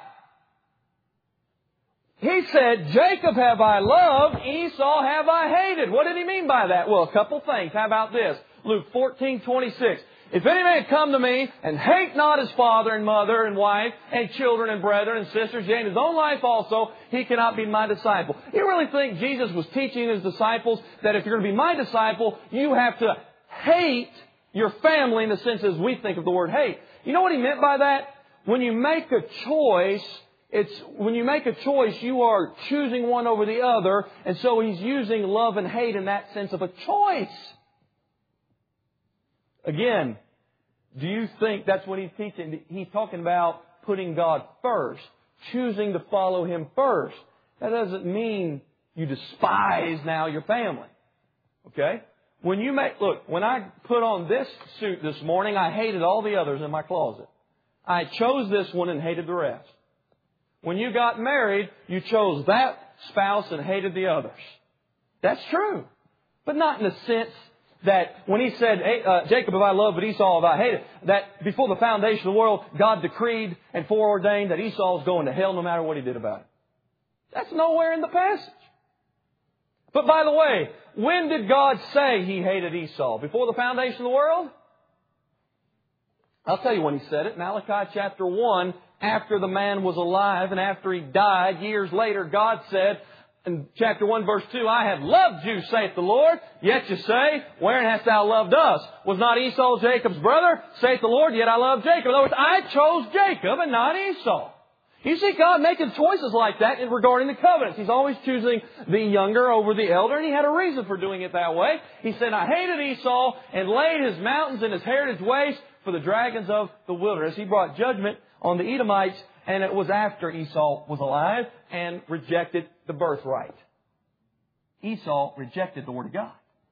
He said, Jacob have I loved, Esau have I hated. What did he mean by that? Well, a couple things. How about this? Luke fourteen twenty-six. If any man come to me and hate not his father and mother and wife and children and brethren and sisters, yea, and his own life also, he cannot be my disciple. You really think Jesus was teaching his disciples that if you're going to be my disciple, you have to hate your family in the sense as we think of the word hate? You know what he meant by that? When you make a choice, it's when you make a choice, you are choosing one over the other, and so he's using love and hate in that sense of a choice. Again, do you think that's what he's teaching? He's talking about putting God first, choosing to follow Him first. That doesn't mean you despise now your family. Okay? When you make, look, when I put on this suit this morning, I hated all the others in my closet. I chose this one and hated the rest. When you got married, you chose that spouse and hated the others. That's true. But not in the sense that when he said, hey, uh, Jacob have I loved, but Esau have I hated, that before the foundation of the world, God decreed and foreordained that Esau was going to hell no matter what he did about it. That's nowhere in the passage. But by the way, when did God say He hated Esau? Before the foundation of the world? I'll tell you when He said it. Malachi chapter one, after the man was alive and after he died, years later, God said, in chapter one, verse two, I have loved you, saith the Lord. Yet you say, wherein hast thou loved us? Was not Esau Jacob's brother? Saith the Lord, yet I love Jacob. In other words, I chose Jacob and not Esau. You see God making choices like that in regarding the covenants. He's always choosing the younger over the elder, and He had a reason for doing it that way. He said, I hated Esau and laid his mountains and his heritage waste for the dragons of the wilderness. He brought judgment on the Edomites, and it was after Esau was alive and rejected the birthright. Esau rejected the Word of God.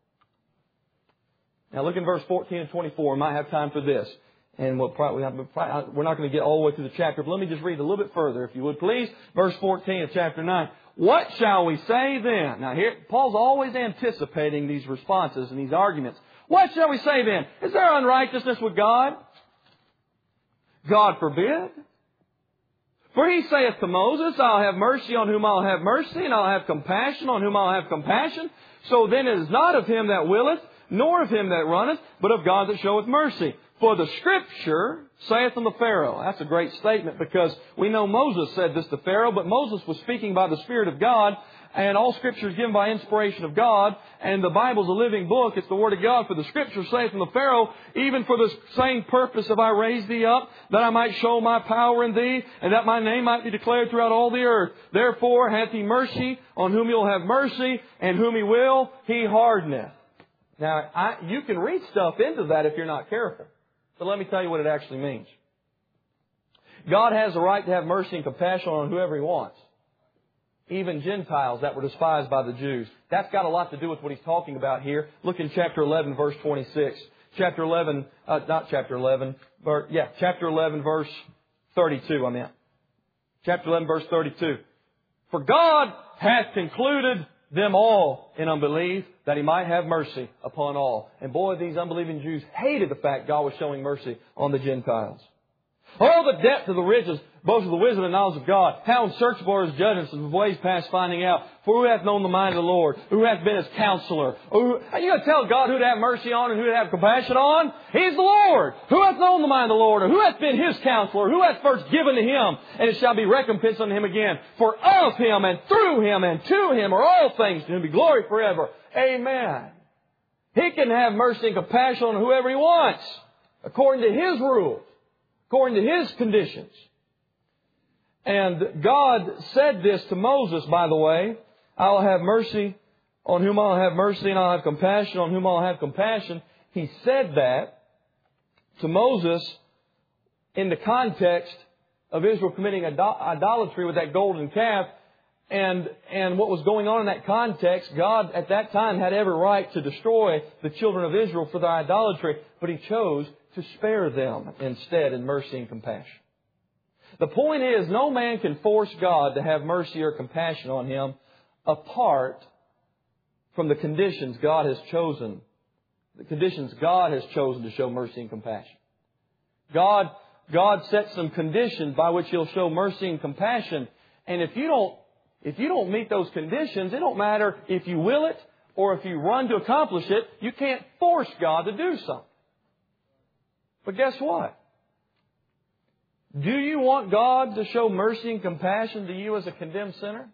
Now look in verse fourteen and twenty-four. We might have time for this. And we'll probably, we're not going to get all the way through the chapter, but let me just read a little bit further, if you would, please. Verse fourteen of chapter nine. What shall we say then? Now here, Paul's always anticipating these responses and these arguments. What shall we say then? Is there unrighteousness with God? God forbid. For He saith to Moses, I'll have mercy on whom I'll have mercy, and I'll have compassion on whom I'll have compassion. So then it is not of him that willeth, nor of him that runneth, but of God that showeth mercy. For the Scripture saith unto Pharaoh. That's a great statement because we know Moses said this to Pharaoh, but Moses was speaking by the Spirit of God, and all Scripture is given by inspiration of God, and the Bible's a living book. It's the Word of God. For the Scripture saith unto Pharaoh, even for the same purpose have I raised thee up, that I might show my power in thee, and that my name might be declared throughout all the earth. Therefore hath He mercy on whom He'll have mercy, and whom He will, He hardeneth. Now, I, you can read stuff into that if you're not careful. But let me tell you what it actually means. God has the right to have mercy and compassion on whoever He wants. Even Gentiles that were despised by the Jews. That's got a lot to do with what he's talking about here. Look in chapter eleven, verse twenty-six. Chapter eleven, uh, not chapter eleven, but yeah, chapter eleven, verse thirty-two, I meant. Chapter eleven, verse thirty-two. For God hath concluded them all in unbelief, that He might have mercy upon all. And boy, these unbelieving Jews hated the fact God was showing mercy on the Gentiles. Oh, the depth of the riches, both of the wisdom and knowledge of God. How unsearchable are His judgments and His ways past finding out. For who hath known the mind of the Lord? Who hath been His counselor? Who, are you going to tell God who to have mercy on and who to have compassion on? He's the Lord. Who hath known the mind of the Lord? Or who hath been His counselor? Who hath first given to Him? And it shall be recompensed unto Him again. For of Him and through Him and to Him are all things, to Him be glory forever. Amen. He can have mercy and compassion on whoever He wants, according to His rules, according to His conditions. And God said this to Moses, by the way, I'll have mercy on whom I'll have mercy, and I'll have compassion on whom I'll have compassion. He said that to Moses in the context of Israel committing idolatry with that golden calf. And, and what was going on in that context, God at that time had every right to destroy the children of Israel for their idolatry, but He chose to spare them instead in mercy and compassion. The point is, no man can force God to have mercy or compassion on him apart from the conditions God has chosen, the conditions God has chosen to show mercy and compassion. God, God sets some conditions by which He'll show mercy and compassion, and if you don't If you don't meet those conditions, it don't matter if you will it or if you run to accomplish it. You can't force God to do something. But guess what? Do you want God to show mercy and compassion to you as a condemned sinner?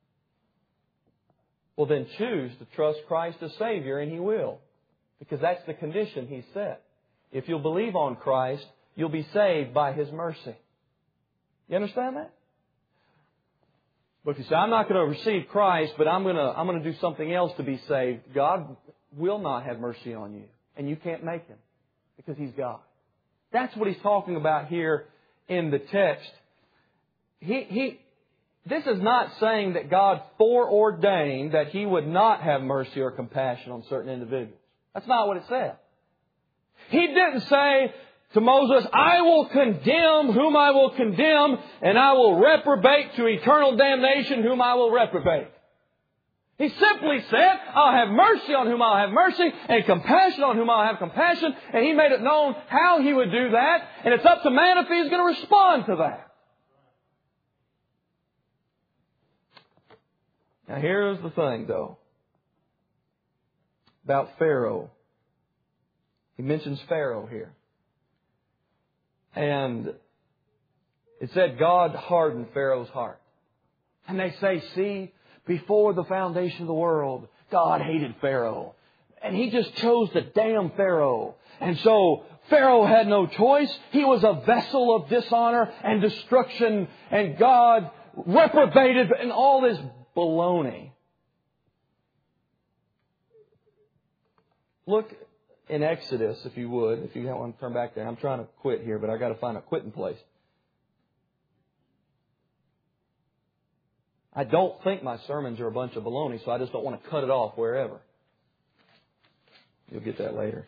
Well, then choose to trust Christ as Savior, and He will. Because that's the condition He set. If you'll believe on Christ, you'll be saved by His mercy. You understand that? But if you say, I'm not going to receive Christ, but I'm going to, I'm going to do something else to be saved, God will not have mercy on you. And you can't make Him because He's God. That's what He's talking about here in the text. He, he, this is not saying that God foreordained that He would not have mercy or compassion on certain individuals. That's not what it said. He didn't say to Moses, I will condemn whom I will condemn, and I will reprobate to eternal damnation whom I will reprobate. He simply said, I'll have mercy on whom I'll have mercy, and compassion on whom I'll have compassion, and He made it known how He would do that, and it's up to man if He's going to respond to that. Now here's the thing, though, about Pharaoh. He mentions Pharaoh here. And it said God hardened Pharaoh's heart. And they say, see, before the foundation of the world, God hated Pharaoh. And He just chose to damn Pharaoh. And so Pharaoh had no choice. He was a vessel of dishonor and destruction. And God reprobated and all this baloney. Look in Exodus, if you would, if you want to turn back there. I'm trying to quit here, but I've got to find a quitting place. I don't think my sermons are a bunch of baloney, so I just don't want to cut it off wherever. You'll get that later.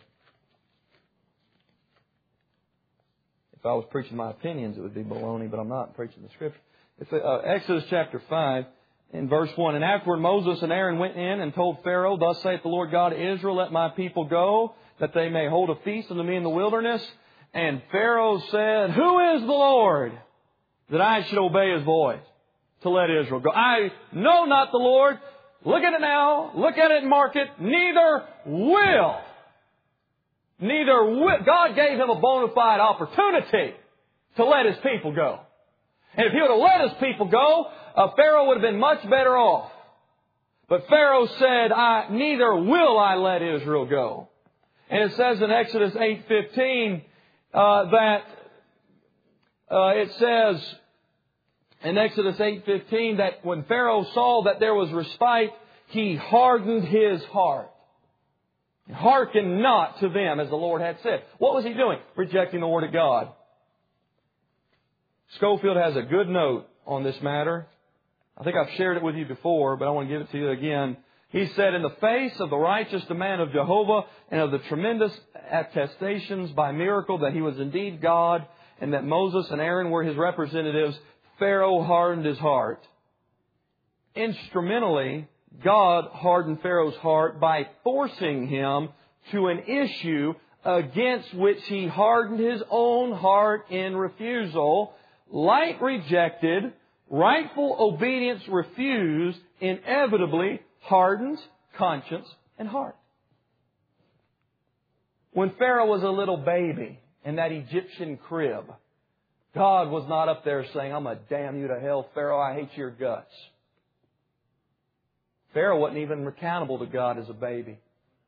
If I was preaching my opinions, it would be baloney, but I'm not preaching the Scripture. It's uh, Exodus chapter five. In verse one, and afterward Moses and Aaron went in and told Pharaoh, thus saith the Lord God of Israel, let my people go, that they may hold a feast unto me in the wilderness. And Pharaoh said, who is the Lord, that I should obey His voice to let Israel go? I know not the Lord. Look at it now. Look at it and mark it. Neither will. Neither will. God gave him a bona fide opportunity to let His people go. And if He would have let His people go, uh, Pharaoh would have been much better off. But Pharaoh said, I, neither will I let Israel go. And it says in Exodus eight fifteen uh, that uh, it says in Exodus eight fifteen that when Pharaoh saw that there was respite, he hardened his heart. Hearken not to them, as the Lord had said. What was he doing? Rejecting the Word of God. Schofield has a good note on this matter. I think I've shared it with you before, but I want to give it to you again. He said, in the face of the righteous demand of Jehovah and of the tremendous attestations by miracle that He was indeed God and that Moses and Aaron were His representatives, Pharaoh hardened his heart. Instrumentally, God hardened Pharaoh's heart by forcing him to an issue against which he hardened his own heart in refusal. Light rejected, rightful obedience refused, inevitably hardens conscience and heart. When Pharaoh was a little baby in that Egyptian crib, God was not up there saying, I'm going to damn you to hell, Pharaoh, I hate your guts. Pharaoh wasn't even accountable to God as a baby.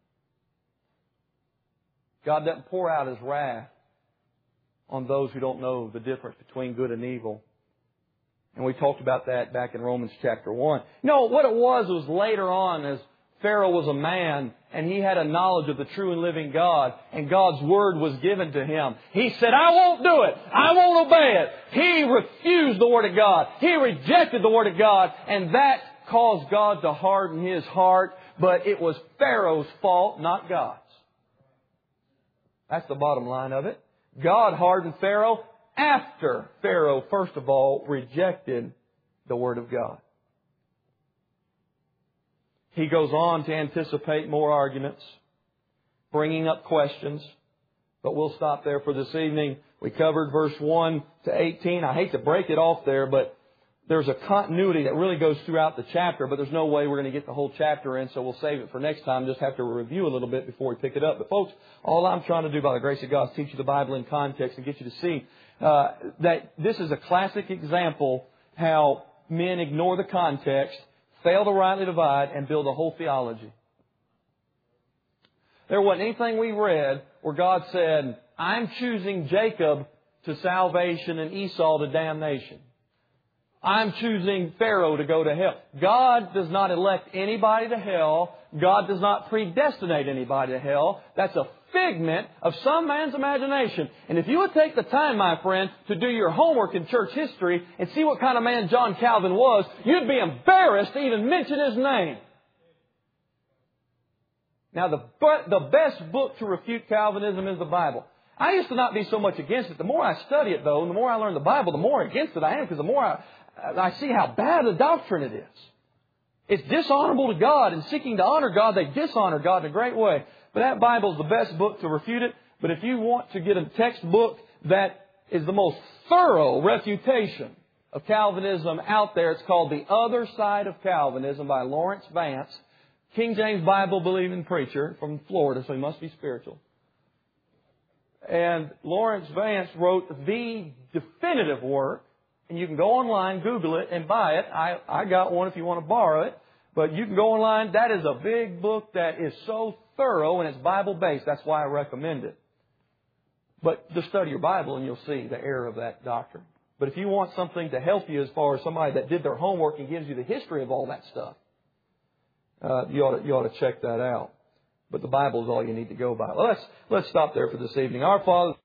God doesn't pour out His wrath on those who don't know the difference between good and evil. And we talked about that back in Romans chapter one. No, what it was was later on, as Pharaoh was a man and he had a knowledge of the true and living God, and God's Word was given to him. He said, I won't do it. I won't obey it. He refused the Word of God. He rejected the Word of God, and that caused God to harden his heart. But it was Pharaoh's fault, not God's. That's the bottom line of it. God hardened Pharaoh after Pharaoh, first of all, rejected the Word of God. He goes on to anticipate more arguments, bringing up questions. But we'll stop there for this evening. We covered verse one to eighteen. I hate to break it off there, but there's a continuity that really goes throughout the chapter, but there's no way we're going to get the whole chapter in, so we'll save it for next time. Just have to review a little bit before we pick it up. But folks, all I'm trying to do by the grace of God is teach you the Bible in context and get you to see uh, that this is a classic example how men ignore the context, fail to rightly divide, and build a whole theology. There wasn't anything we read where God said, I'm choosing Jacob to salvation and Esau to damnation. I'm choosing Pharaoh to go to hell. God does not elect anybody to hell. God does not predestinate anybody to hell. That's a figment of some man's imagination. And if you would take the time, my friend, to do your homework in church history and see what kind of man John Calvin was, you'd be embarrassed to even mention his name. Now, the, the best book to refute Calvinism is the Bible. I used to not be so much against it. The more I study it, though, and the more I learn the Bible, the more against it I am, because the more I, I see how bad a doctrine it is. It's dishonorable to God, and seeking to honor God, they dishonor God in a great way. But that Bible is the best book to refute it. But if you want to get a textbook that is the most thorough refutation of Calvinism out there, it's called The Other Side of Calvinism by Lawrence Vance, King James Bible believing preacher from Florida, so he must be spiritual. And Lawrence Vance wrote the definitive work. And you can go online, Google it, and buy it. I, I got one if you want to borrow it. But you can go online. That is a big book that is so thorough and it's Bible-based. That's why I recommend it. But just study your Bible and you'll see the error of that doctrine. But if you want something to help you as far as somebody that did their homework and gives you the history of all that stuff, uh, you ought to, you ought to check that out. But the Bible is all you need to go by. Well, let's, let's stop there for this evening. Our Father...